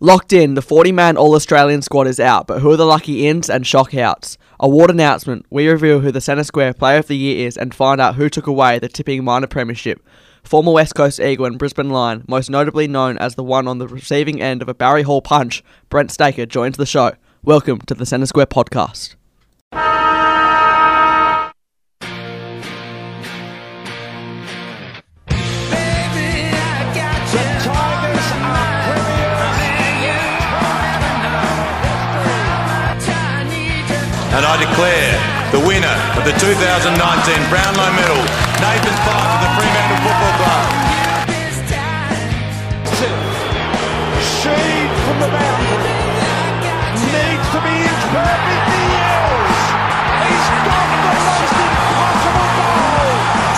Locked in, the 40-man All-Australian squad is out, but who are the lucky ins and shock outs? Award announcement, we reveal who the Centre Square Player of the Year is and find out who took away the Tipping Minor Premiership. Former West Coast Eagle and Brisbane Lion, most notably known as the one on the receiving end of a Barry Hall punch, Brent Staker joins the show. Welcome to the Centre Square Podcast. And I declare the winner of the 2019 Brownlow Medal, Nathan Fyfe of the Fremantle Football Club. Sheed from the boundary. Needs to be inch perfect. He is. He's got the most impossible goal.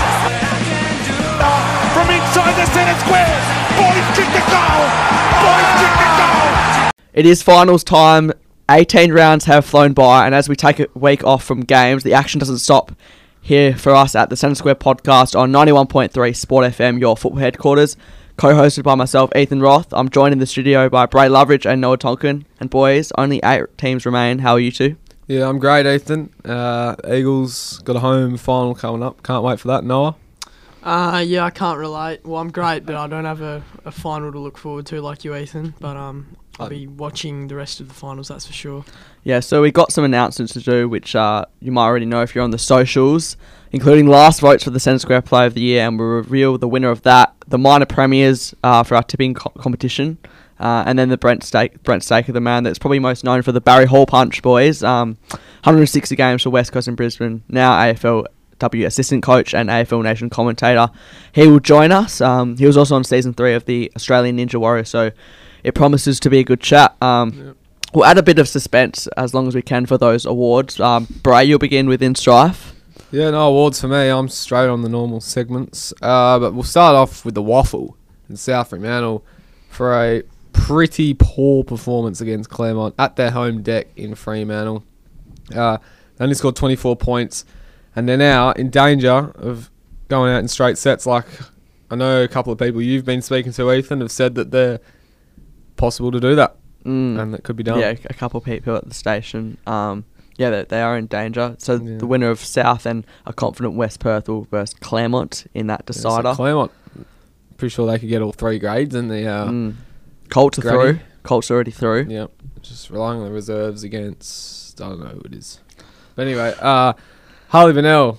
From inside the centre square. Boys kick the goal. Boys kick the goal. It is finals time. 18 rounds have flown by, and as we take a week off from games, the action doesn't stop here for us at the Centre Square Podcast on 91.3 Sport FM, your football headquarters. Co-hosted by myself, Ethan Roth. I'm joined in the studio by Bray Loveridge and Noah Tonkin. And boys, only 8 teams remain. How are you two? Yeah, I'm great, Ethan. Eagles got a home final coming up. Can't wait for that. Noah? Yeah, I can't relate. Well, I'm great, but I don't have a final to look forward to like you, Ethan. But I'll be watching the rest of the finals, that's for sure. Yeah, so we got some announcements to do, which you might already know if you're on the socials, including last votes for the Centre Square Player of the Year, and we'll reveal the winner of that, the minor premiers for our tipping competition, and then the Brent Staker, the man that's probably most known for the Barry Hall punch, boys. 160 games for West Coast and Brisbane, now AFLW assistant coach and AFL Nation commentator. He will join us. He was also on season 3 of the Australian Ninja Warrior, so it promises to be a good chat. We'll add a bit of suspense as long as we can for those awards. Bray, you'll begin within Strife. Yeah, no awards for me. I'm straight on the normal segments. But we'll start off with the Waffle in South Fremantle for a pretty poor performance against Claremont at their home deck in Fremantle. They only scored 24 points, and they're now in danger of going out in straight sets. Like, I know a couple of people you've been speaking to, Ethan, have said that they're possible to do that, and that could be done. Yeah, a couple of people at the station. Yeah, they are in danger. So the winner of South and a confident West Perth will versus Claremont in that decider. So Claremont, pretty sure they could get all 3 grades in the Colts are through. Colts are already through. Yep, just relying on the reserves against, I don't know who it is. But anyway, Harley Vanell,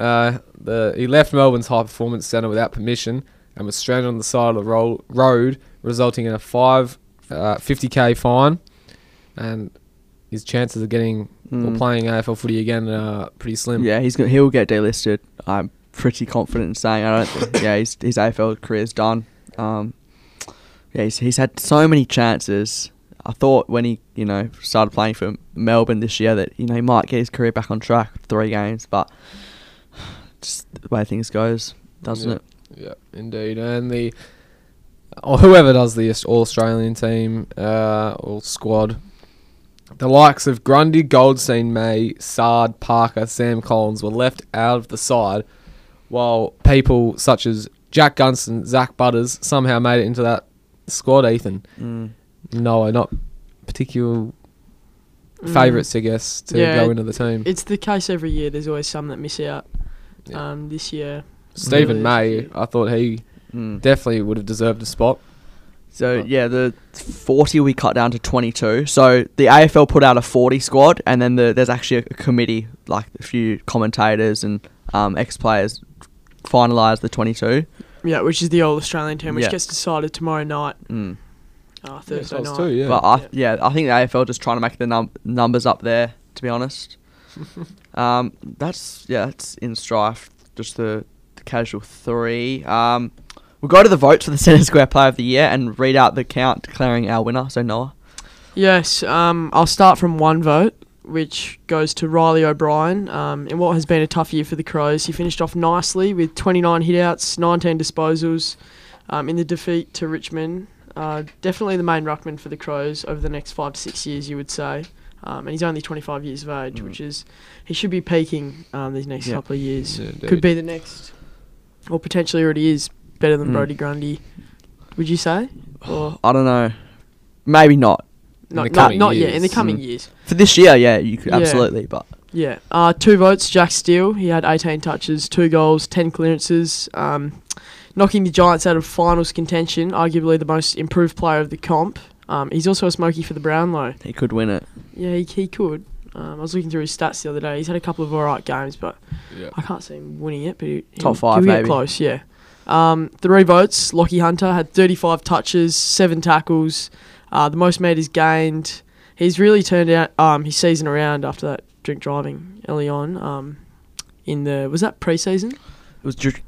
he left Melbourne's high performance centre without permission and was stranded on the side of the road, resulting in a 50k fine, and his chances of getting or playing AFL footy again are pretty slim. Yeah, he'll get delisted. I'm pretty confident in saying. His AFL career is done. He's had so many chances. I thought when he started playing for Melbourne this year that he might get his career back on track. 3 games, but just the way things goes, doesn't it? Yeah, indeed. And whoever does the All-Australian team or squad, the likes of Grundy, Goldstein, May, Sard, Parker, Sam Collins were left out of the side, while people such as Jack Gunston, Zach Butters somehow made it into that squad, Ethan. No, not particular favourites, I guess, to go into the team. It's the case every year. There's always some that miss out. This year, Stephen May, I thought he definitely would have deserved a spot. So, the 40 we cut down to 22. So, the AFL put out a 40 squad, and then there's actually a committee, like a few commentators and ex-players, finalised the 22. Yeah, which is the All-Australian team, which gets decided tomorrow night. Thursday night. Too, But I think the AFL just trying to make the numbers up there, to be honest. That's in Strife, just the casual 3. We'll go to the votes for the Centre Square Player of the Year and read out the count declaring our winner. So, Noah. Yes, I'll start from 1 vote, which goes to Riley O'Brien. In what has been a tough year for the Crows, he finished off nicely with 29 hitouts, 19 disposals in the defeat to Richmond. Definitely the main ruckman for the Crows over the next 5 to 6 years, you would say. And he's only 25 years of age, which is... He should be peaking these next couple of years. Yeah, could be the next... Or potentially already is better than Brodie Grundy. Would you say? Or I don't know. maybe not. Not, the not, coming not yet, years. in the coming years. For this year, yeah, you could Yeah. absolutely, but... Yeah. 2 votes, Jack Steele. He had 18 touches, 2 goals, 10 clearances. Knocking the Giants out of finals contention, arguably the most improved player of the comp. He's also a smoky for the Brownlow. He could win it. Yeah, he could. I was looking through his stats the other day. He's had a couple of alright games, but Yeah. I can't see him winning it. But Top 5 he'll get maybe. close, yeah. 3 votes, Lockie Hunter had 35 touches, 7 tackles, the most meters gained. He's really turned out his season around after that drink driving early on. Was that pre-season? It was during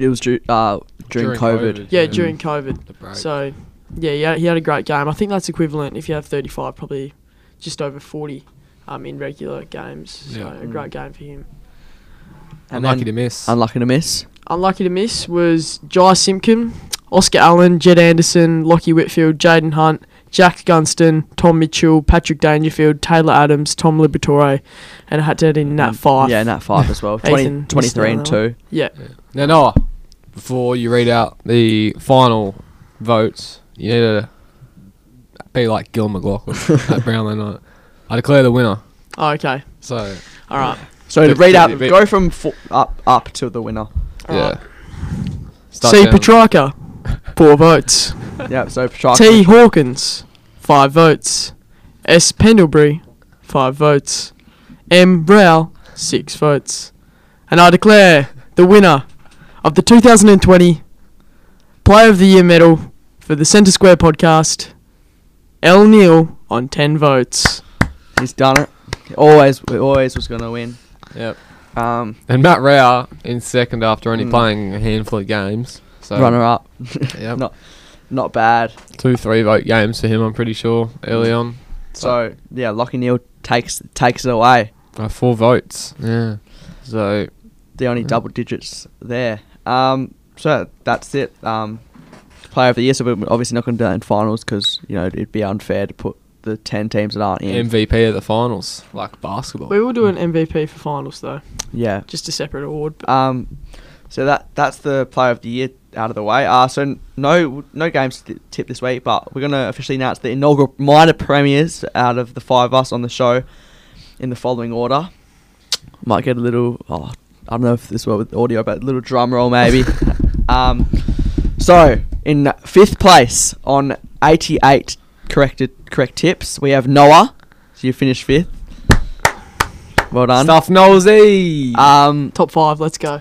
COVID. Yeah, during COVID. The break. So, yeah, he had a great game. I think that's equivalent, if you have 35, probably just over 40 in regular games. So, Yeah. a great game for him. And Unlucky then- to miss. Unlucky to miss. Unlucky to miss was Jai Simpkin, Oscar Allen, Jed Anderson, Lockie Whitfield, Jaden Hunt, Jack Gunston, Tom Mitchell, Patrick Dangerfield, Taylor Adams, Tom Liberatore, and I had to add in Nat Fife. Yeah, Nat 5 as well. Ethan 23 and missed 2. Yeah. Now, Noah, before you read out the final votes, you need to be like Gil McLaughlin at Brownlow night. I declare the winner. Oh, okay. So, All right. So to Bit- read bit- out, bit- go from up to the winner. yeah. Start C. down. Petrarca, 4 votes. Yeah, so Petrarca. T. Hawkins, 5 votes. S. Pendlebury, 5 votes. M. Brow, 6 votes. And I declare the winner of the 2020 Player of the Year medal for the Centre Square podcast, L. Neal, on 10 votes. He's done it. Always was going to win. Yep. Um, And Matt Rao in second after only playing a handful of games. So runner up. Yep. Not bad. 2-3 vote games for him, I'm pretty sure, early on. So yeah, Lockie Neal takes it away. 4 votes. Yeah. So The only double digits there. So that's it. Player of the year. So we're obviously not going to do that in finals because it'd be unfair to put the 10 teams that aren't in. MVP of the finals, like basketball. We will do an MVP for finals, though. Yeah. Just a separate award. So that's the player of the year out of the way. So no games to tip this week, but we're going to officially announce the inaugural minor premiers out of the 5 of us on the show in the following order. Might get a little, I don't know if this will with audio, but a little drum roll maybe. So in 5th place on 88 correct tips, we have Noah. So you finished 5th. Well done. Stuff nosy. Top 5, let's go.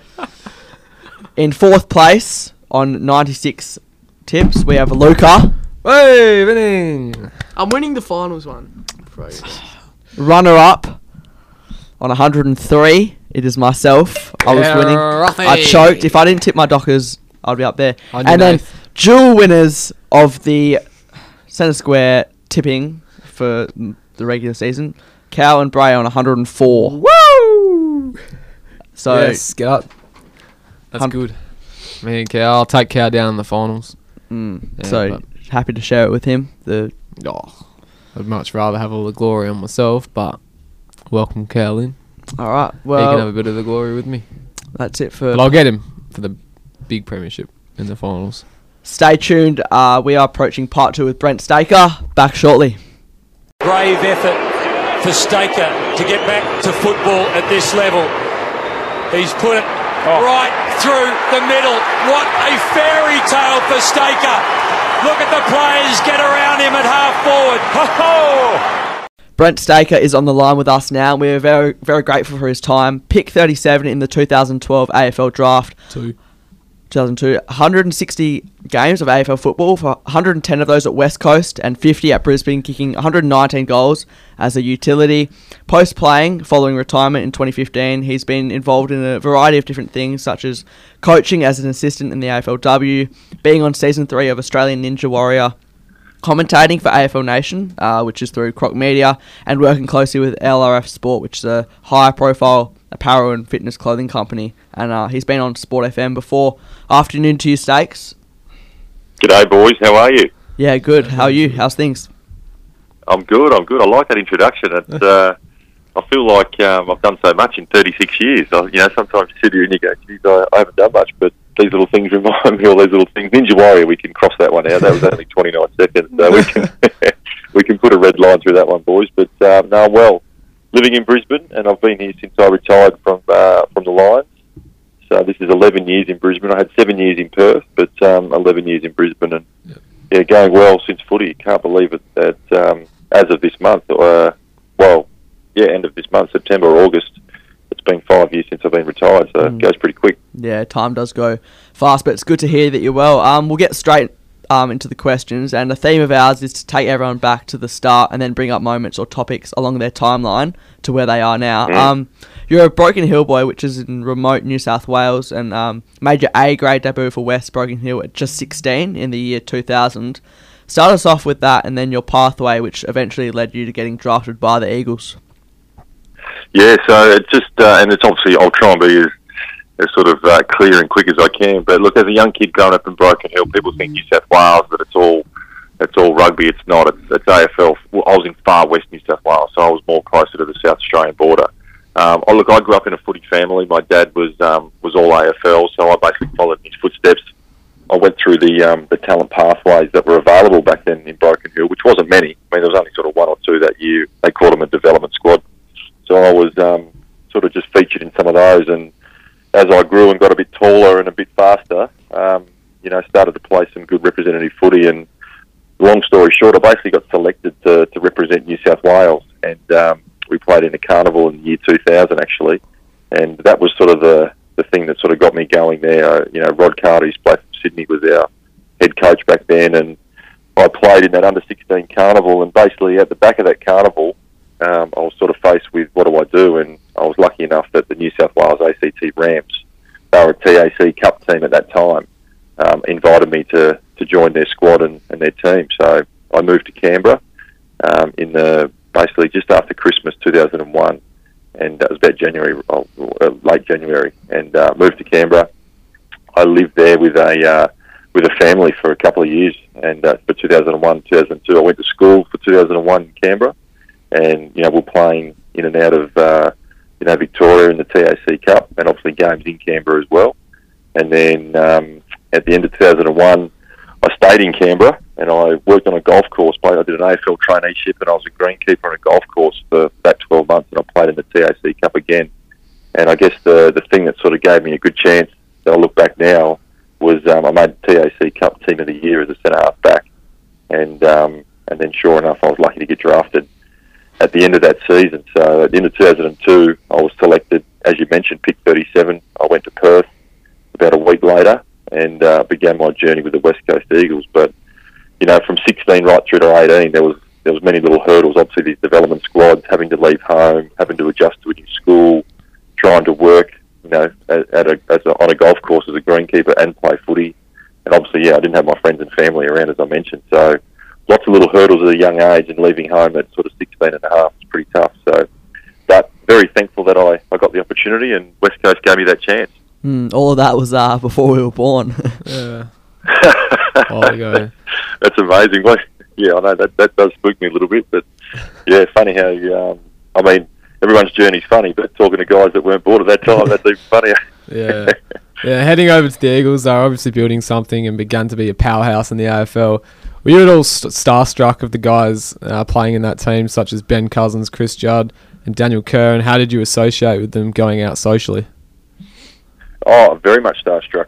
In 4th place on 96 tips, we have Luca. Hey, winning. I'm winning the finals one. Runner up on 103. It is myself. I was winning. Ruffy. I choked. If I didn't tip my Dockers, I'd be up there. On And your then 8th. dual winners of the Centre Square tipping for the regular season, Cal and Bray on 104. Woo! So Yes, get up. That's Hun- good. Me and Cow. I'll take Cow down in the finals. Yeah, so happy to share it with him. I'd much rather have all the glory on myself, but welcome Cow in. All right. He can have Well, a bit of the glory with me. that's it for. But I'll get him for the big premiership in the finals. Stay tuned. We are approaching part 2 with Brent Staker. Back shortly. Brave effort for Staker to get back to football at this level. He's put it right through the middle. What a fairy tale for Staker. Look at the players get around him at half forward. Ho-ho! Brent Staker is on the line with us now. We're very, very grateful for his time. Pick 37 in the 2012 AFL draft. 2002. 160 games of AFL football, for 110 of those at West Coast and 50 at Brisbane, kicking 119 goals as a utility. Post-playing, following retirement in 2015, he's been involved in a variety of different things, such as coaching as an assistant in the AFLW, being on Season 3 of Australian Ninja Warrior, commentating for AFL Nation, which is through Croc Media, and working closely with LRF Sport, which is a high-profile apparel and fitness clothing company. And he's been on Sport FM before. Afternoon to you, Stakes. G'day, boys. How are you? Yeah, good. How are you? How's things? I'm good. I like that introduction. It's, I feel like I've done so much in 36 years. Sometimes you sit here and you go, geez, I haven't done much, but these little things remind me, all these little things. Ninja Warrior, we can cross that one out. That was only 29 seconds. So we can put a red line through that one, boys. But no, well, living in Brisbane, and I've been here since I retired from the Lions. So this is 11 years in Brisbane. I had 7 years in Perth, but 11 years in Brisbane, and yeah, going well since footy. Can't believe it that as of this month, end of this month, September or August, it's been 5 years since I've been retired, so it goes pretty quick. Yeah, time does go fast, but it's good to hear that you're well. We'll get straight into the questions, and the theme of ours is to take everyone back to the start and then bring up moments or topics along their timeline to where they are now. You're a Broken Hill boy, which is in remote New South Wales, and made your A-grade debut for West Broken Hill at just 16 in the year 2000. Start us off with that, and then your pathway, which eventually led you to getting drafted by the Eagles. Yeah, so it's just, and it's obviously, I'll try and be as sort of clear and quick as I can. But look, as a young kid growing up in Broken Hill, people think New South Wales, that it's all rugby. It's not. It's AFL. Well, I was in far west New South Wales, so I was more closer to the South Australian border. I grew up in a footy family. My dad was all AFL, so I basically followed in his footsteps. I went through the talent pathways that were available back then in Broken Hill, which wasn't many. I mean, there was only sort of 1 or 2 that year. They called them a development squad. So I was sort of just featured in some of those, and as I grew and got a bit taller and a bit faster, started to play some good representative footy. And long story short, I basically got selected to represent New South Wales, and we played in a carnival in the year 2000 actually, and that was sort of the thing that sort of got me going there. Rod Carter, who's played from Sydney, was our head coach back then, and I played in that under-16 carnival, and basically at the back of that carnival, I was sort of faced with what do I do, and I was lucky enough that the New South Wales ACT Rams, they were a TAC Cup team at that time, invited me to join their squad and their team. So I moved to Canberra basically just after Christmas 2001, and that was about late January, and moved to Canberra. I lived there with a family for a couple of years, and for 2001, 2002, I went to school for 2001 in Canberra. And, we're playing in and out of, Victoria in the TAC Cup, and obviously games in Canberra as well. And then at the end of 2001, I stayed in Canberra, and I worked on a golf course. I did an AFL traineeship, and I was a greenkeeper on a golf course for about 12 months, and I played in the TAC Cup again. And I guess the thing that sort of gave me a good chance, that I look back now, was I made the TAC Cup Team of the Year as a centre-half back. And then sure enough, I was lucky to get drafted at the end of that season. So at the end of 2002, I was selected, as you mentioned, pick 37. I went to Perth about a week later and began my journey with the West Coast Eagles. But, from 16 right through to 18, there was many little hurdles. Obviously, these development squads, having to leave home, having to adjust to a new school, trying to work, on a golf course as a greenkeeper and play footy. And obviously, I didn't have my friends and family around, as I mentioned. So lots of little hurdles at a young age, and leaving home at sort of 16 and a half is pretty tough. So, but very thankful that I got the opportunity, and West Coast gave me that chance. All of that was before we were born. Yeah. There you go. That's amazing. Well, yeah, I know that does spook me a little bit, but yeah, funny how everyone's journey's funny, but talking to guys that weren't born at that time, that's even funnier. Yeah. Yeah, heading over to the Eagles, they're obviously building something and began to be a powerhouse in the AFL. Were you at all starstruck of the guys playing in that team, such as Ben Cousins, Chris Judd, and Daniel Kerr, and how did you associate with them going out socially? Oh, very much starstruck.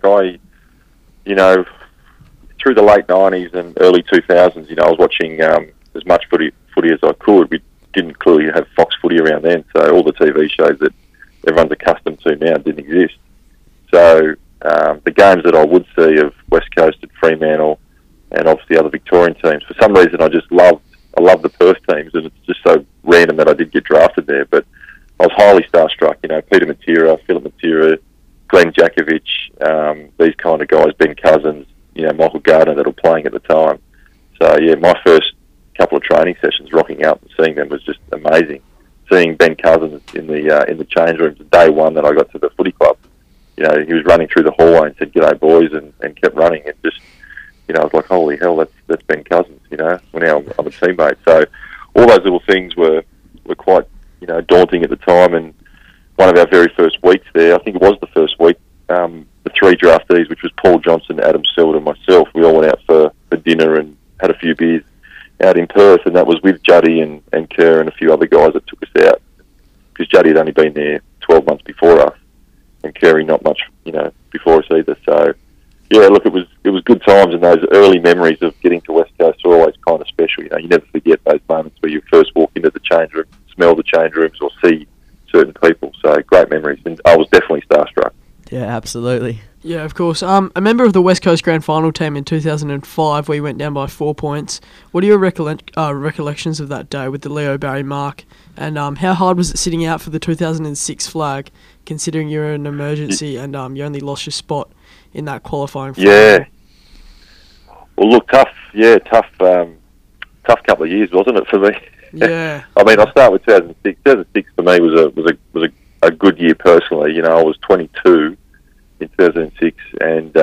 Through the late 90s and early 2000s, I was watching as much footy as I could. We didn't clearly have Fox Footy around then, so all the TV shows that everyone's accustomed to now didn't exist. So the games that I would see of West Coast and Fremantle and obviously other Victorian teams, for some reason I love the Perth teams, and it's just so random that I did get drafted there. But I was highly starstruck. Peter Matera, Philip Matera, Glenn Jakovich, these kind of guys, Ben Cousins, Michael Gardner that were playing at the time. So yeah, my first couple of training sessions, rocking out and seeing them was just amazing. Seeing Ben Cousins in the change rooms day one that I got to the footy club, he was running through the hallway and said, "G'day boys," and kept running, and just, I was like, holy hell, that's Ben Cousins. Well, now I'm a teammate. So all those little things were quite daunting at the time. And one of our very first weeks there, I think it was the first week, the 3 draftees, which was Paul Johnson, Adam Selwood, and myself, we all went out for dinner and had a few beers out in Perth, and that was with Juddy and Kerr and a few other guys that took us out, because Juddy had only been there 12 months before us, and Kerry not much, before us either. So, yeah, look, it was good times, and those early memories of getting to West Coast are always kind of special. You never forget those moments where you first walk into the change room, smell the change rooms, or see certain people. So, great memories, and I was definitely starstruck. Yeah, absolutely. Yeah, of course. A member of the West Coast Grand Final team in 2005, where you went down by 4 points. What are your recollections of that day with the Leo Barry mark? And how hard was it sitting out for the 2006 flag, considering you're in an emergency and you only lost your spot in that qualifying final? Yeah. Well, look, tough. Yeah, tough couple of years, wasn't it, for me? Yeah. I mean, I'll start with 2006. 2006 for me was a good year personally. I was 22 in 2006, and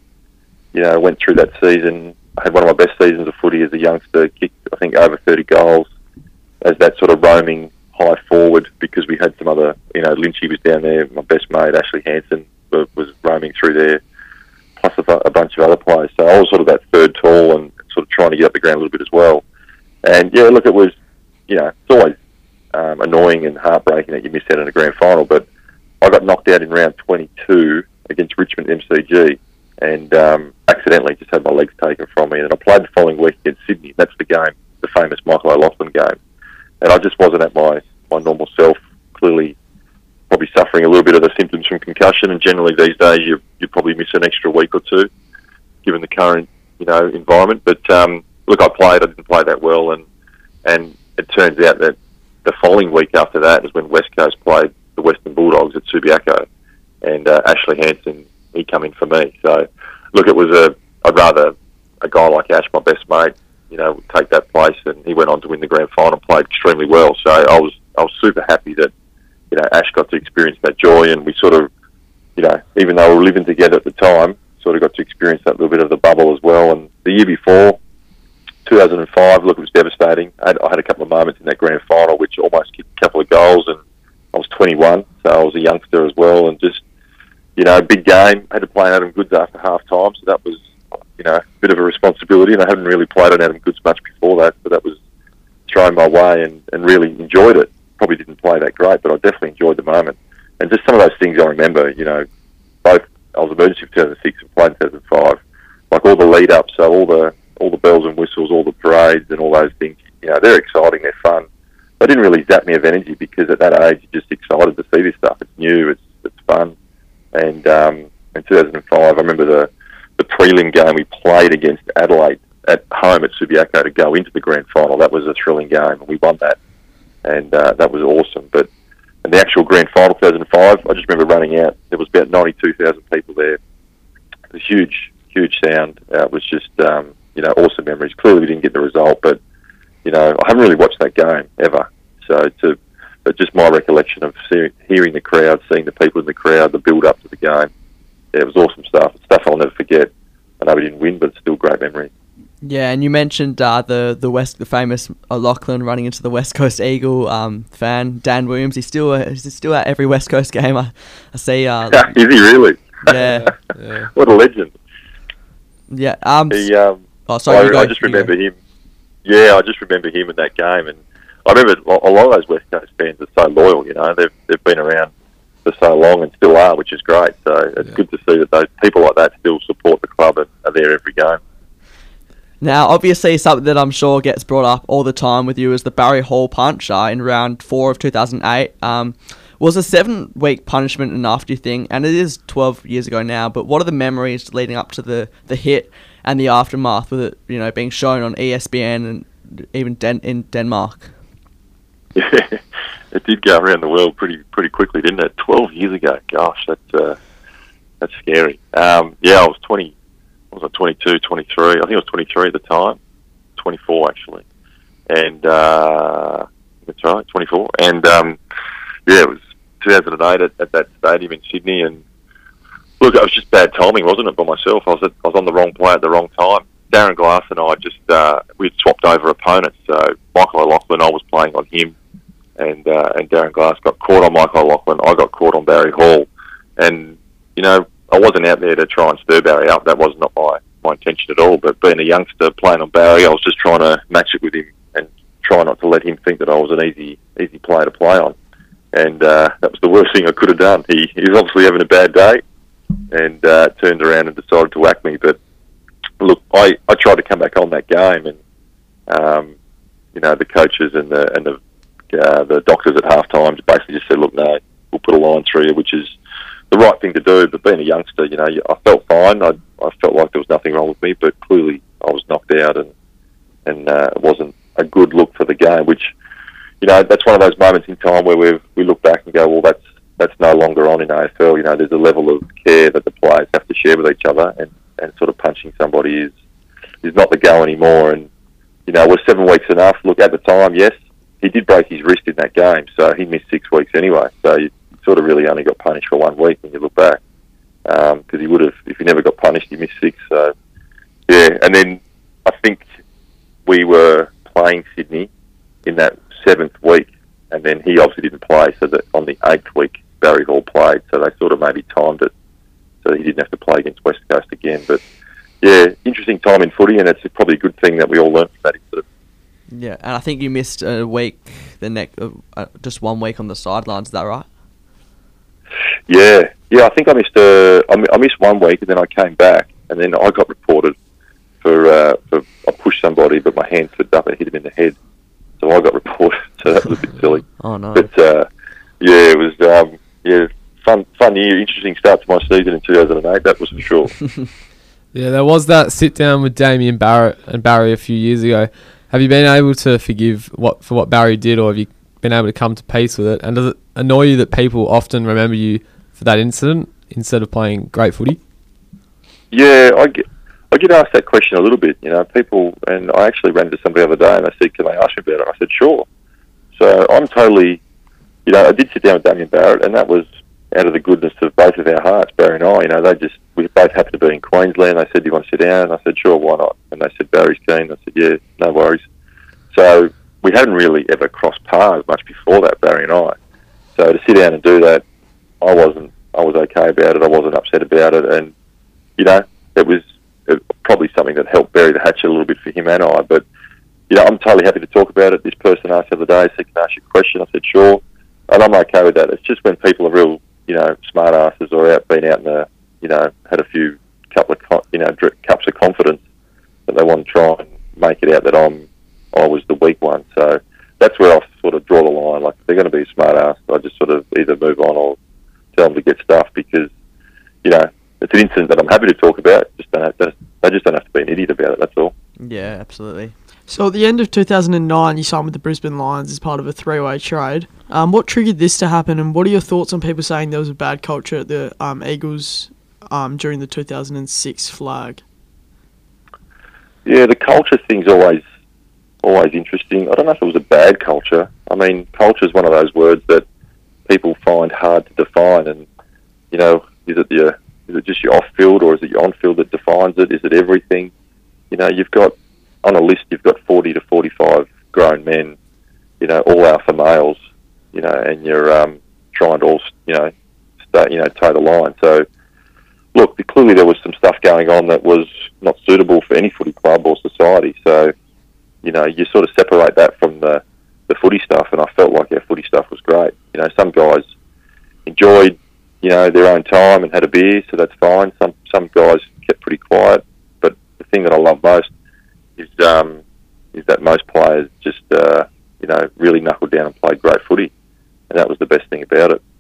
I went through that season. I had one of my best seasons of footy as a youngster. Kicked, I think, over 30 goals as that sort of roaming high forward, because we had some other. Lynchy was down there. My best mate Ashley Hansen was roaming through there, plus a bunch of other players. So I was sort of that third tall and sort of trying to get up the ground a little bit as well. And yeah, look, it was, it's always annoying and heartbreaking that you miss out in a grand final, but I got knocked out in round 22 against Richmond MCG, and accidentally just had my legs taken from me. And I played the following week against Sydney. That's the game, the famous Michael O'Loughlin game. And I just wasn't at my normal self, clearly probably suffering a little bit of the symptoms from concussion. And generally these days you probably miss an extra week or two, given the current environment. But look, I didn't play that well, and it turns out that the following week after that is when West Coast played the Western Bulldogs at Subiaco, and Ashley Hansen, he come in for me. So, look, it was I'd rather a guy like Ash, my best mate, take that place, and he went on to win the grand final, played extremely well. So I was super happy that Ash got to experience that joy, and we sort of even though we were living together at the time, sort of got to experience that little bit of the bubble as well. And the year before, 2005, look, it was devastating. I had a couple of moments in that grand final which almost kicked a couple of goals, and I was 21, so I was a youngster as well, and just, big game. I had to play Adam Goods after half time, so that was, a bit of a responsibility, and I hadn't really played on Adam Goods much before that, but that was thrown my way, and really enjoyed it. Probably didn't play that great, but I definitely enjoyed the moment. And just some of those things I remember, both, I was emergency for 2006 and played in 2005, like all the lead-ups, so all the bells and whistles, all the parades and all those things, they're exciting, they're fun. They didn't really zap me of energy, because at that age you're just excited to see this stuff. It's new, it's fun. And in 2005, I remember the prelim game we played against Adelaide at home at Subiaco to go into the grand final. That was a thrilling game, and we won that, and that was awesome. But in the actual grand final 2005, I just remember running out. There was about 92,000 people there. It was huge sound. It was just awesome memories. Clearly we didn't get the result, but I haven't really watched that game ever. But just my recollection of hearing the crowd, seeing the people in the crowd, the build up to the game, yeah, it was awesome stuff. It's stuff I'll never forget. I know we didn't win, but it's still great memory. Yeah, and you mentioned the famous O'Loughlin running into the West Coast Eagle fan, Dan Williams. He's still at every West Coast game. I see. Is he really? Yeah. What a legend. Yeah. I just remember him. Yeah, I just remember him in that game, and I remember a lot of those West Coast fans are so loyal. They've been around for so long and still are, which is great. So it's good to see that those people like that still support the club and are there every game. Now, obviously, something that I'm sure gets brought up all the time with you is the Barry Hall punch in round 4 of 2008. Was a 7-week punishment enough, do you think? And it is 12 years ago now, but what are the memories leading up to the hit and the aftermath with it, being shown on ESPN and even in Denmark? Yeah, it did go around the world pretty quickly, didn't it? 12 years ago. Gosh, that's scary. I was 20. Was I 22, 23? I think I was 23 at the time. 24 actually, and that's right, 24. And it was 2008 at that stadium in Sydney. And look, it was just bad timing, wasn't it? By myself, I was on the wrong play at the wrong time. Darren Glass and I we'd swapped over opponents. So Michael O'Loughlin, I was playing on him, and Darren Glass got caught on Michael O'Loughlin. I got caught on Barry Hall, and I wasn't out there to try and stir Barry up. That was not my intention at all. But being a youngster playing on Barry, I was just trying to match it with him and try not to let him think that I was an easy player to play on. And that was the worst thing I could have done. He was obviously having a bad day and turned around and decided to whack me. But look, I tried to come back on that game, and the coaches and the doctors at half time basically just said, look, no, we'll put a line through you, which is the right thing to do. But being a youngster, I felt fine. I felt like there was nothing wrong with me, but clearly I was knocked out, and it wasn't a good look for the game, which, that's one of those moments in time where we look back and go, well, that's no longer on in AFL. There's a level of care that the players have to share with each other, and sort of punching somebody is not the go anymore. And, was 7 weeks enough? Look, at the time, yes, he did break his wrist in that game, so he missed 6 weeks anyway. So you sort of really only got punished for 1 week when you look back, because he would have, if he never got punished, he missed 6. So, yeah, and then I think we were playing Sydney in that 7th week, and then he obviously didn't play, so that on the 8th week, Barry Hall played, so they sort of maybe timed it so he didn't have to play against West Coast again. But yeah, interesting time in footy, and it's probably a good thing that we all learned from that incident. Yeah, and I think you missed a week, just 1 week on the sidelines. Is that right? Yeah. I think I missed I missed 1 week, and then I came back, and then I got reported for I pushed somebody, but my hand slipped up and hit him in the head, so I got reported. So that was a bit silly. Oh no! But it was fun year, interesting start to my season in 2008. That was for sure. Yeah, there was that sit down with Damien Barrett and Barry a few years ago. Have you been able to forgive what Barry did, or have you been able to come to peace with it? And does it annoy you that people often remember you for that incident instead of playing great footy? Yeah, I get asked that question a little bit. People, and I actually ran into somebody the other day, and they said, "Can I ask you about it?" I said, "Sure." So I'm totally, I did sit down with Damien Barrett, and that was out of the goodness of both of our hearts, Barry and I. We both happened to be in Queensland. They said, "Do you want to sit down?" And I said, "Sure, why not?" And they said, "Barry's keen." I said, "Yeah, no worries." So we hadn't really ever crossed paths much before that, Barry and I. So to sit down and do that, I was okay about it. I wasn't upset about it, and it was probably something that helped bury the hatchet a little bit for him and I. But I'm totally happy to talk about it. This person asked the other day, said, "Can I ask you a question?" I said, "Sure," and I'm okay with that. It's just when people are real, smart asses, or been out in the, had a few cups of confidence, that they want to try and make it out that I was the weak one. So that's where I sort of draw the line. Like, if they're going to be a smart ass, I just sort of either move on or tell them to get stuff, because it's an incident that I'm happy to talk about. They just don't have to be an idiot about it. That's all. Yeah, absolutely. So at the end of 2009, you signed with the Brisbane Lions as part of a 3-way trade. What triggered this to happen, and what are your thoughts on people saying there was a bad culture at the Eagles during the 2006 flag? Yeah, the culture thing's always interesting. I don't know if it was a bad culture. I mean, culture is one of those words that people find hard to define, and is it just your off-field, or is it your on-field that defines it? Is it everything? You've got, on a list, you've got 40 to 45 grown men, all alpha males, and you're trying to all, toe the line. So, look, clearly there was some stuff going on that was not suitable for any footy club or society. So, you sort of separate that from the footy stuff, and I felt like our footy stuff was great. Some guys enjoyed, their own time and had a beer, so that's fine. Some guys kept pretty quiet, but the thing that I love most is that most players just, really knuckled down and played great footy, and that was the best thing about it.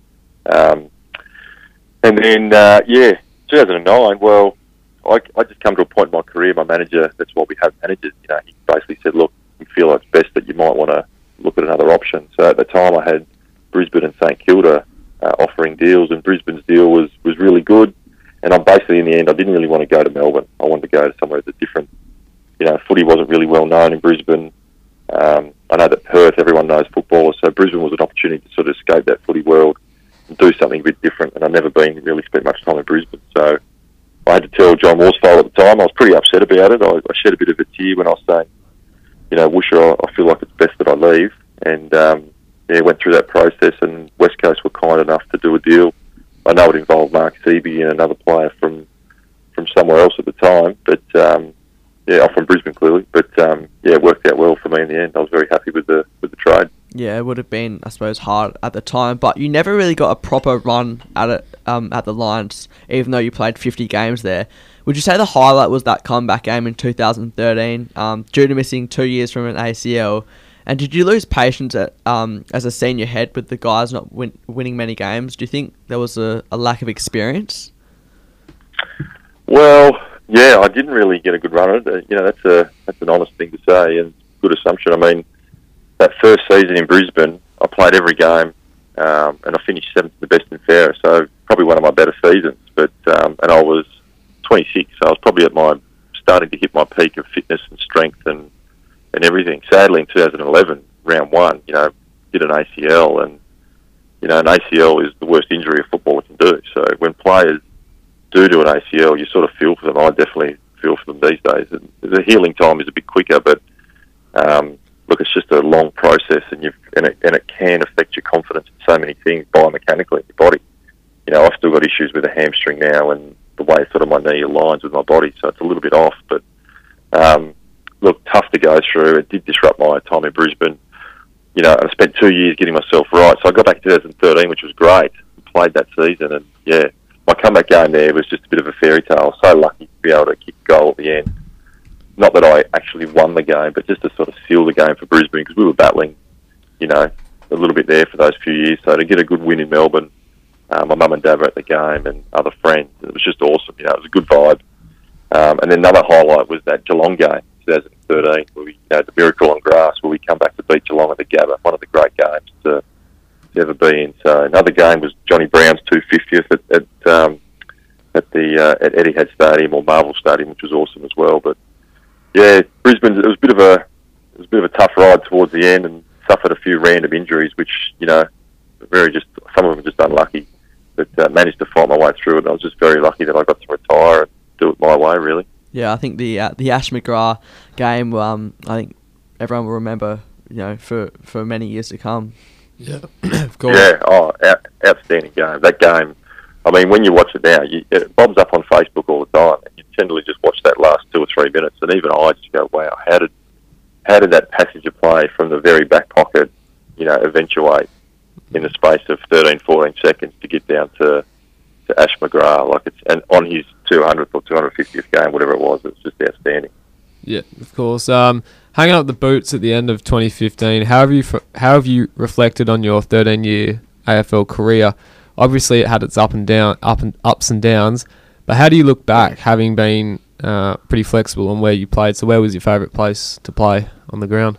And then, 2009, well, I just come to a point in my career, my manager, that's why we have managers, he basically said, look, we feel it's best that you might want to look at another option. So at the time I had Brisbane and St Kilda offering deals, and Brisbane's deal was really good, and I'm basically, in the end, I didn't really want to go to Melbourne. I wanted to go to somewhere that's different. Footy wasn't really well known in Brisbane. I know that Perth, everyone knows footballers, so Brisbane was an opportunity to sort of escape that footy world and do something a bit different, and I'd never really spent much time in Brisbane. So I had to tell John Worsfold at the time. I was pretty upset about it. I shed a bit of a tear when I was saying, Woosha, I feel like it's best that I leave. And went through that process, and West Coast were kind enough to do a deal. I know it involved Mark Seaby and another player from from somewhere else at the time, but yeah, I'm from Brisbane clearly. But yeah, it worked out well for me in the end. I was very happy with the trade. Yeah, it would have been, I suppose, hard at the time, but you never really got a proper run at it at the Lions, even though you played 50 games there. Would you say the highlight was that comeback game in 2013, due to missing 2 years from an ACL? And did you lose patience as a senior head with the guys not winning many games? Do you think there was a lack of experience? Well, yeah, I didn't really get a good run at it. That's an honest thing to say and good assumption. I mean, that first season in Brisbane, I played every game, and I finished 7th, the best and fairest. So probably one of my better seasons. But and I was 26, so I was probably starting to hit my peak of fitness and strength and everything. Sadly, in 2011, round 1, did an ACL, and an ACL is the worst injury a footballer can do. So when players do an ACL, you sort of feel for them. I definitely feel for them these days. And the healing time is a bit quicker, but look, it's just a long process, and it can affect your confidence in so many things biomechanically in your body. I've still got issues with the hamstring now, and the way sort of my knee aligns with my body, so it's a little bit off. But look, tough to go through. It did disrupt my time in Brisbane. And I spent 2 years getting myself right. So I got back in 2013, which was great. Played that season, and yeah, my comeback game there was just a bit of a fairy tale. I was so lucky to be able to kick a goal at the end. Not that I actually won the game, but just to sort of seal the game for Brisbane, because we were battling, a little bit there for those few years. So to get a good win in Melbourne, my mum and dad were at the game and other friends. It was just awesome. It was a good vibe. And then another highlight was that Geelong game, 2013, where we had the miracle on grass, where we come back to beat Geelong at the Gabba, one of the great games to ever be in. So another game was Johnny Brown's 250th at Etihad Stadium or Marvel Stadium, which was awesome as well. But yeah, Brisbane, it was a bit of a tough ride towards the end, and suffered a few random injuries, which some of them just unlucky. But managed to fight my way through it. I was just very lucky that I got to retire and do it my way, really. Yeah, I think the Ash McGrath game, I think everyone will remember, for many years to come. Yeah, of course. Yeah, outstanding game. That game, I mean, when you watch it now, it bobs up on Facebook all the time, and you generally just watch that last 2 or 3 minutes, and even I just go, wow, how did that passage of play from the very back pocket, eventuate in the space of 13, 14 seconds to get down to Ash McGrath, and on his 200th or 250th game, whatever it was, it's just outstanding. Yeah, of course. Hanging up the boots at the end of 2015, how have you reflected on your 13-year AFL career? Obviously, it had its ups and downs, but how do you look back, having been pretty flexible on where you played? So, where was your favourite place to play on the ground?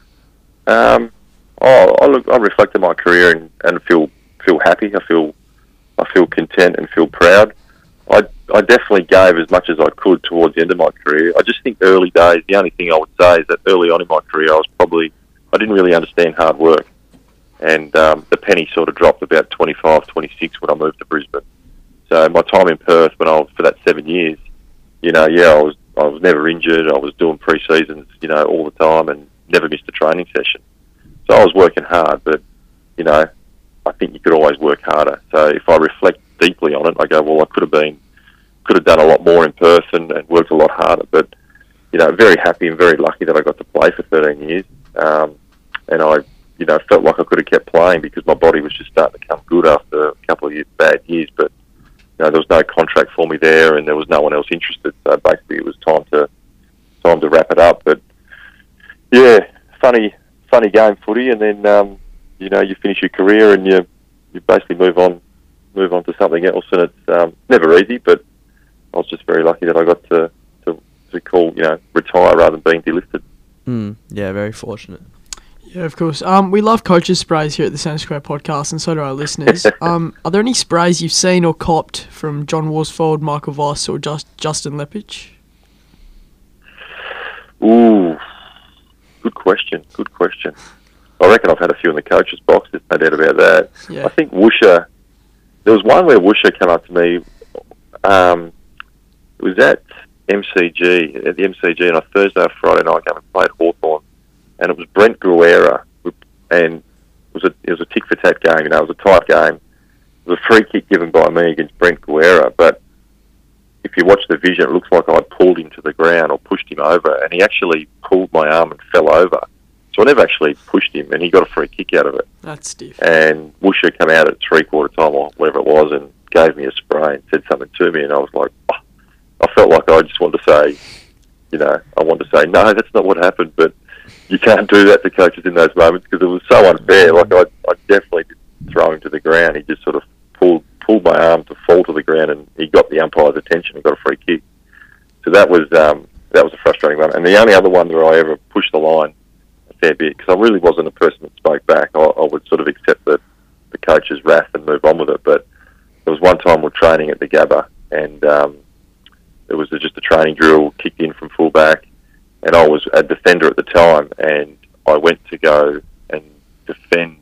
I reflect on my career and feel happy. I feel content and feel proud. I definitely gave as much as I could towards the end of my career. I just think early days, the only thing I would say is that early on in my career, I didn't really understand hard work. And the penny sort of dropped about 25, 26 when I moved to Brisbane. So my time in Perth, for that 7 years, I was never injured. I was doing pre-seasons, all the time, and never missed a training session. So I was working hard, but, I think you could always work harder. So if I reflect deeply on it, I go, well, I could have done a lot more in Perth and worked a lot harder. But, very happy and very lucky that I got to play for 13 years. And I, felt like I could have kept playing because my body was just starting to come good after a couple of bad years. But, there was no contract for me there, and there was no one else interested. So basically, it was time to wrap it up. But yeah, funny game footy, and then you finish your career and you basically move on to something else, and it's never easy. But I was just very lucky that I got to call retire rather than being delisted. Yeah, very fortunate. Yeah, of course. We love coaches' sprays here at the Centre Square podcast, and so do our listeners. Are there any sprays you've seen or copped from John Worsfold, Michael Voss, or Justin Lepage? Ooh, good question. I reckon I've had a few in the coach's box. There's no doubt about that. Yeah. I think Woosha. There was one where Woosha came up to me. It was at the MCG on a Thursday or Friday night game and played Hawthorn. And it was Brent Guerra, and it was a tick-for-tat game. It was a tight game. It was a free kick given by me against Brent Guerra. But if if you watch the vision, it looks like I pulled him to the ground or pushed him over, and he actually pulled my arm and fell over. So I never actually pushed him, and he got a free kick out of it. That's stiff. And Woosha came out at three-quarter time or whatever it was and gave me a spray and said something to me, and I was like, oh. I felt like I just wanted to say, I wanted to say, no, that's not what happened, but you can't do that to coaches in those moments because it was so unfair. Like, I definitely didn't throw him to the ground. He just sort of pulled my arm to fall to the ground, and he got the umpire's attention and got a free kick. So that was a frustrating moment. And the only other one where I ever pushed the line a fair bit, because I really wasn't a person that spoke back. I would sort of accept the coach's wrath and move on with it. But there was one time we're training at the Gabba, and it was just a training drill, kicked in from fullback, and I was a defender at the time, and I went to go and defend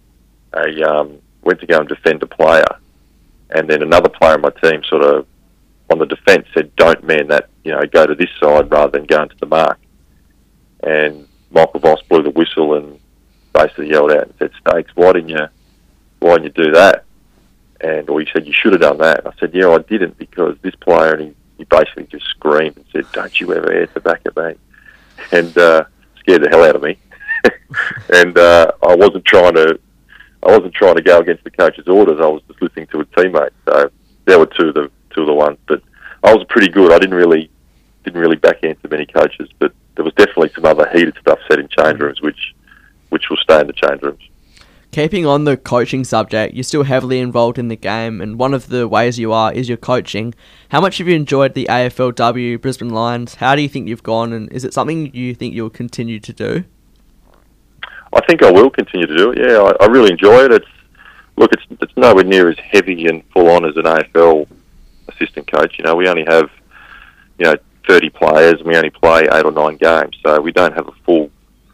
a player, and then another player on my team sort of on the defence said, "Don't man that, go to this side rather than going to the mark." And Michael Voss blew the whistle and basically yelled out and said, "Stakes, why didn't you do that?" Or he said, "You should have done that." And I said, "Yeah, I didn't because this player," and he basically just screamed and said, "Don't you ever air to back at me," and scared the hell out of me. And I wasn't trying to go against the coach's orders. I was just listening to a teammate. So there were two of the ones, but I was pretty good. I didn't really back answer many coaches, but there was definitely some other heated stuff said in change rooms, which will stay in the change rooms. Keeping on the coaching subject, you're still heavily involved in the game, and one of the ways you are is your coaching. How much have you enjoyed the AFLW Brisbane Lions? How do you think you've gone, and is it something you think you'll continue to do? I think I will continue to do it. Yeah, I really enjoy it. It's nowhere near as heavy and full on as an AFL assistant coach. We only have 30 players, and we only play 8 or 9 games, so we don't have a full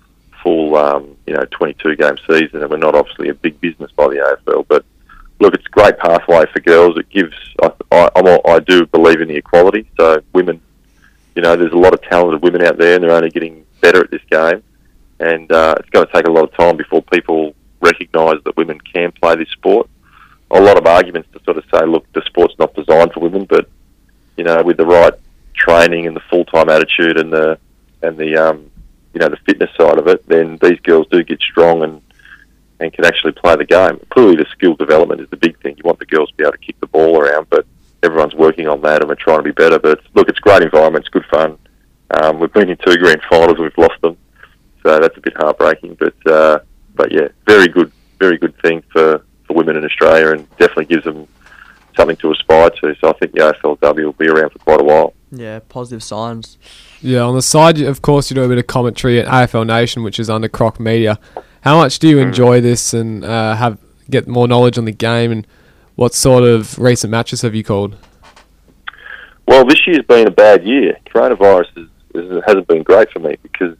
22 game season, and we're not obviously a big business by the AFL. But look, it's a great pathway for girls. It gives. I do believe in the equality. So women, there's a lot of talented women out there, and they're only getting better at this game. And it's going to take a lot of time before people recognise that women can play this sport. A lot of arguments to sort of say, look, the sport's not designed for women, but with the right training and the full-time attitude and the fitness side of it, then these girls do get strong and can actually play the game. Clearly, the skill development is the big thing. You want the girls to be able to kick the ball around, but everyone's working on that, and we're trying to be better. But it's a great environment. It's good fun. We've been in 2 grand finals and we've lost them, so that's a bit heartbreaking. But yeah, very good thing for women in Australia, and definitely gives them something to aspire to. So I think the AFLW will be around for quite a while. Yeah, positive signs. Yeah, on the side, of course, you do a bit of commentary at AFL Nation, which is under Croc Media. How much do you enjoy this and get more knowledge on the game, and what sort of recent matches have you called? Well, this year's been a bad year. Coronavirus hasn't been great for me because,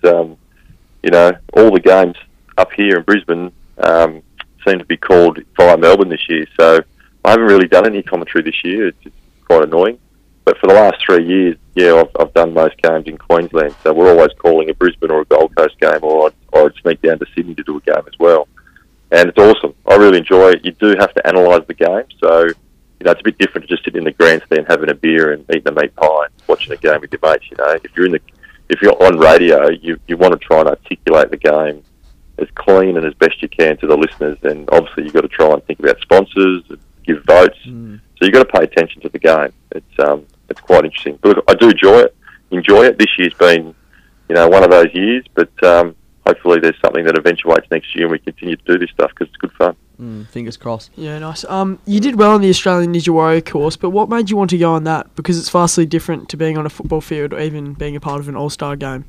all the games up here in Brisbane seem to be called via Melbourne this year. So I haven't really done any commentary this year. It's just quite annoying. But for the last 3 years, yeah, I've done most games in Queensland. So we're always calling a Brisbane or a Gold Coast game, or I'd sneak down to Sydney to do a game as well. And it's awesome. I really enjoy it. You do have to analyse the game. So, it's a bit different to just sitting in the grandstand having a beer and eating a meat pie and watching a game with your mates. If you're on radio, you want to try and articulate the game as clean and as best you can to the listeners. And obviously you've got to try and think about sponsors, and give votes. So you've got to pay attention to the game. It's quite interesting. But I do enjoy it. This year's been, one of those years, but hopefully there's something that eventuates next year and we continue to do this stuff because it's good fun. Fingers crossed. Yeah, nice. You did well on the Australian Ninja Warrior course, but what made you want to go on that? Because it's vastly different to being on a football field or even being a part of an all-star game.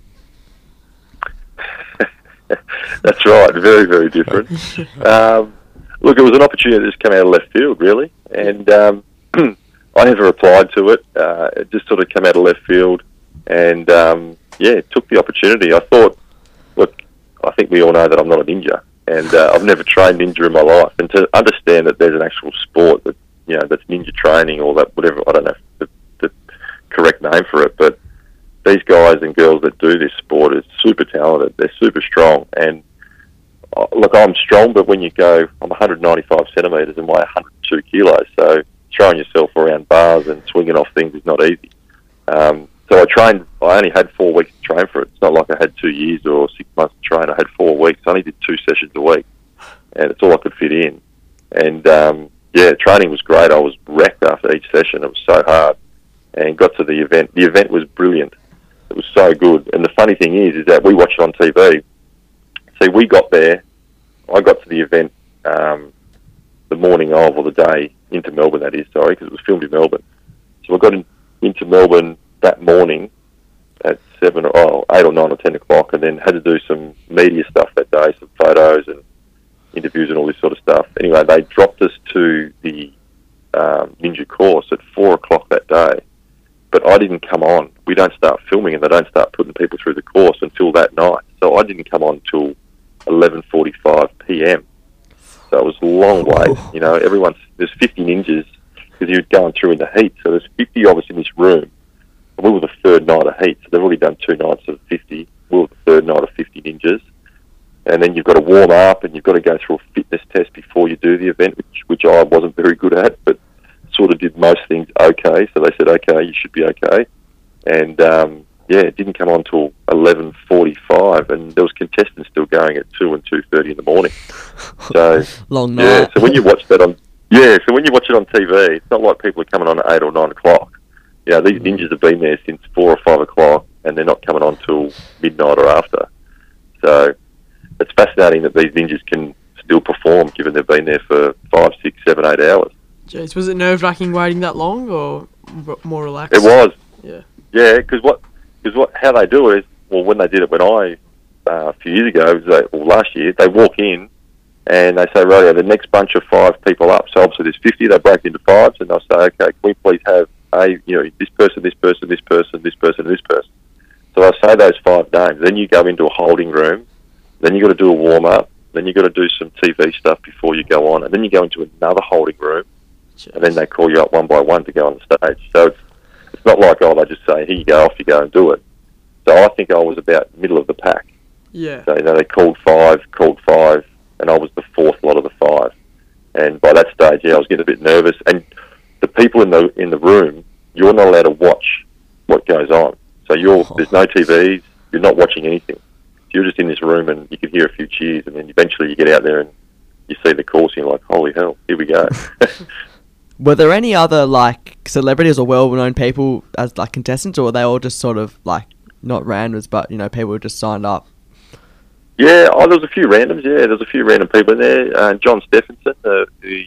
That's right. Very, very different. Look, it was an opportunity that just came out of left field, really. And I never applied to it. It just sort of came out of left field. And, took the opportunity. I thought, look, I think we all know that I'm not a ninja. And I've never trained ninja in my life. And to understand that there's an actual sport that, that's ninja training or that whatever, I don't know the correct name for it, but these guys and girls that do this sport are super talented. They're super strong. And look, I'm strong, but when you go, I'm 195 centimetres and weigh 102 kilos. So throwing yourself around bars and swinging off things is not easy. So I only had 4 weeks to train for it. It's not like I had 2 years or 6 months to train. I had 4 weeks. I only did 2 sessions a week, and it's all I could fit in. And, training was great. I was wrecked after each session. It was so hard. And got to the event. The event was brilliant. It was so good. And the funny thing is that we watched it on TV. See, we got there. I got to the event the morning of, or the day into Melbourne, that is, sorry, because it was filmed in Melbourne. So I got into Melbourne that morning at 8 or 9 or 10 o'clock, and then had to do some media stuff that day, some photos and interviews and all this sort of stuff. Anyway, they dropped us to the ninja course at 4 o'clock that day, but I didn't come on. We don't start filming, and they don't start putting people through the course until that night. So I didn't come on till 11:45 p.m. So it was a long wait. You know, there's 50 ninjas because you're going through in the heat. So there's 50 of us in this room. And we were the third night of heat. So they've already done 2 nights of 50. We were the third night of 50 ninjas. And then you've got to warm up, and you've got to go through a fitness test before you do the event, which I wasn't very good at, but sort of did most things okay. So they said, okay, you should be okay. And it didn't come on till 11:45, and there was contestants still going at 2 and 2:30 in the morning. So long night. Yeah. So when you watch that on it on TV, it's not like people are coming on at 8 or 9 o'clock. You know, these ninjas have been there since 4 or 5 o'clock, and they're not coming on till midnight or after. So it's fascinating that these ninjas can still perform, given they've been there for 5, 6, 7, 8 hours. Jeez, was it nerve-wracking waiting that long, or more relaxed? It was. Yeah. Yeah, because how they do it is, well, when they did it a few years ago, last year, they walk in and they say, right, the next bunch of 5 people up. So obviously there's 50, they break into 5s, and they'll say, okay, can we please have this person, this person, this person, this person, and this person. So I'll say those 5 names. Then you go into a holding room. Then you've got to do a warm-up. Then you've got to do some TV stuff before you go on. And then you go into another holding room. Jeez. And then they call you up one by one to go on the stage. So it's not like, they just say, here you go, off you go and do it. So I think I was about middle of the pack. Yeah. So, they called 5, and I was the 4th lot of the 5. And by that stage, I was getting a bit nervous. And the people in the room, you're not allowed to watch what goes on. So there's no TVs, you're not watching anything. You're just in this room, and you can hear a few cheers, and then eventually you get out there and you see the course, and you're like, holy hell, here we go. Were there any other celebrities or well-known people as contestants, or were they all just sort of not randoms, but people who just signed up? Yeah, there was a few randoms. Yeah, there's a few random people in there. John Stephenson, the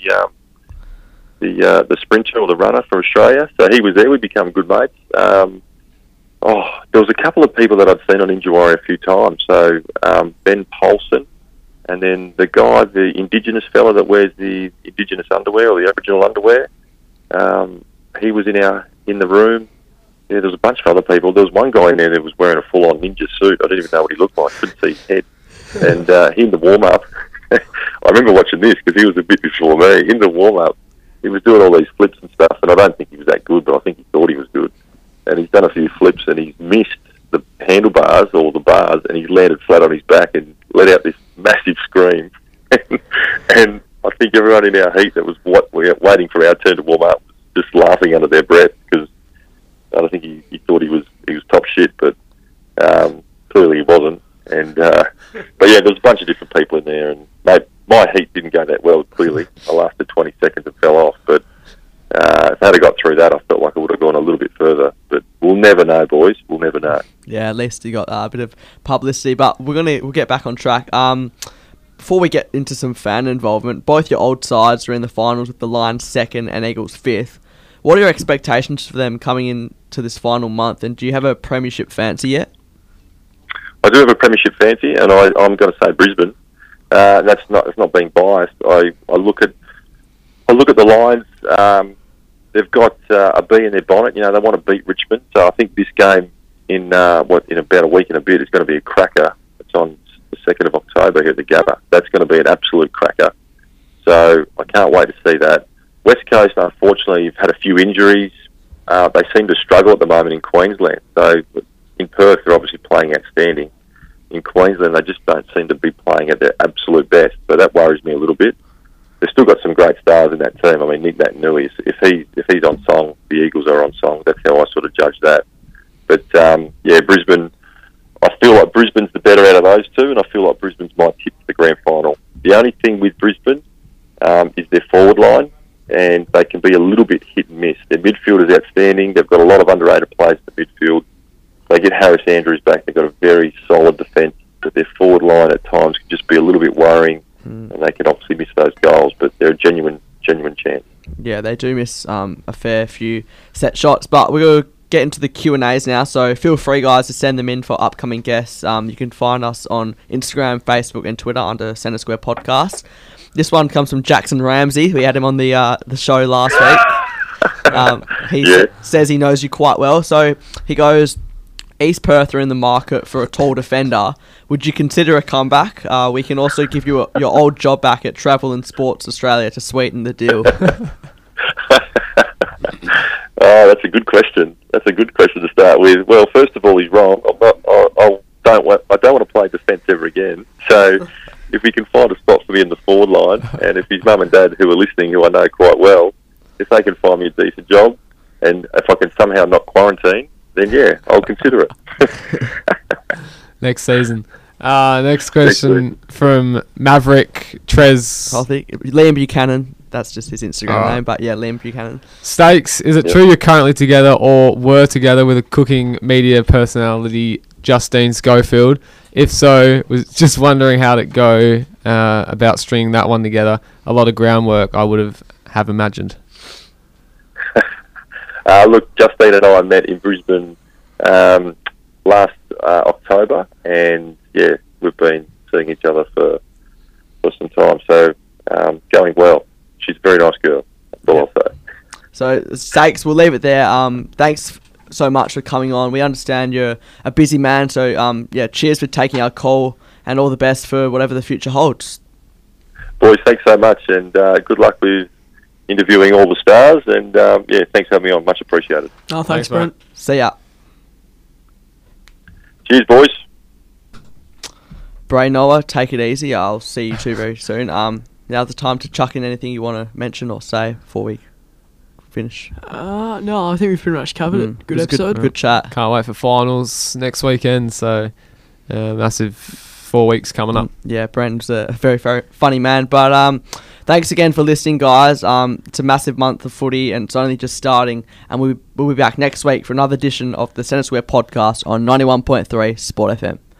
sprinter or the runner for Australia, so he was there. We become good mates. There was a couple of people that I'd seen on Ninja Warrior a few times. So Ben Polson, and then the guy, the Indigenous fella that wears the Indigenous underwear or the Aboriginal underwear. He was in the room. Yeah, there was a bunch of other people. There was one guy in there that was wearing a full-on ninja suit. I didn't even know what he looked like. Couldn't see his head. And in the warm-up, I remember watching this because he was a bit before me. In the warm-up, he was doing all these flips and stuff, and I don't think he was that good, but I think he thought he was good. And he's done a few flips, and he's missed the handlebars or the bars, and he's landed flat on his back and let out this massive scream. And I think everyone in our heat that was waiting for our turn to warm up was just laughing under their breath because I don't think he thought he was top shit, but clearly he wasn't. And but yeah, there was a bunch of different people in there, and my heat didn't go that well. Clearly, I lasted 20 seconds and fell off. But if I had got through that, I felt like I would have gone a little bit further. But we'll never know, boys. We'll never know. Yeah, at least you got a bit of publicity. But we'll get back on track. Before we get into some fan involvement, both your old sides are in the finals with the Lions 2nd and Eagles 5th. What are your expectations for them coming into this final month? And do you have a premiership fancy yet? I do have a premiership fancy, and I'm going to say Brisbane. It's not being biased. I look at the Lions. They've got a bee in their bonnet. They want to beat Richmond. So I think this game in about a week and a bit is going to be a cracker. It's on the 2nd of October here at the Gabba. That's going to be an absolute cracker. So I can't wait to see that. West Coast, unfortunately, have had a few injuries. They seem to struggle at the moment in Queensland. So in Perth, they're obviously playing outstanding. In Queensland, they just don't seem to be playing at their absolute best. So that worries me a little bit. they've still got some great stars in that team. I mean, Nick Naitanui, if he's on song, the Eagles are on song. That's how I sort of judge that. But Brisbane, I feel like Brisbane's the better out of those two, and I feel like Brisbane's my tip to the grand final. The only thing with Brisbane is their forward line, and they can be a little bit hit and miss. Their midfield is outstanding. They've got a lot of underrated players in the midfield. They get Harris Andrews back. They've got a very solid defence, but their forward line at times can just be a little bit worrying, and they can obviously miss those goals, but they're a genuine chance. Yeah, they do miss a fair few set shots, but we're going to get into the Q&As now, so feel free, guys, to send them in for upcoming guests. You can find us on Instagram, Facebook and Twitter under Centre Square Podcast. This one comes from Jackson Ramsey. We had him on the show last week. He says he knows you quite well, so he goes, East Perth are in the market for a tall defender. Would you consider a comeback? We can also give you your old job back at Travel and Sports Australia to sweeten the deal. Oh, that's a good question. That's a good question to start with. Well, first of all, he's wrong. I don't want to play defence ever again. So, if he can find a spot for me in the forward line, and if his mum and dad, who are listening, who I know quite well, if they can find me a decent job, and if I can somehow not quarantine, then yeah, I'll consider it. Next season. Next question from Maverick Trez. I think Liam Buchanan. That's just his Instagram name, but yeah, Liam Buchanan. Stakes, is it true you're currently together or were together with a cooking media personality, Justine Schofield? If so, was just wondering how'd it go about stringing that one together. A lot of groundwork, I would have imagined. Look, Justine and I met in Brisbane last October, and yeah, we've been seeing each other for some time, so going well. She's a very nice girl, that's all I'll say. So, Stakes, we'll leave it there. Thanks so much for coming on. We understand you're a busy man, so cheers for taking our call, and all the best for whatever the future holds. Boys, thanks so much, and good luck with interviewing all the stars, and thanks for having me on. Much appreciated. Oh, thanks, Brent. See ya. Cheers, boys. Bray Noah, take it easy. I'll see you two very soon. Now's the time to chuck in anything you want to mention or say before we finish. No, I think we've pretty much covered it. Good episode. Good chat. Can't wait for finals next weekend, so massive 4 weeks coming up. Yeah, Brent's a very, very funny man. But thanks again for listening, guys. It's a massive month of footy, and it's only just starting. And we'll be back next week for another edition of the Centre Square Podcast on 91.3 Sport FM.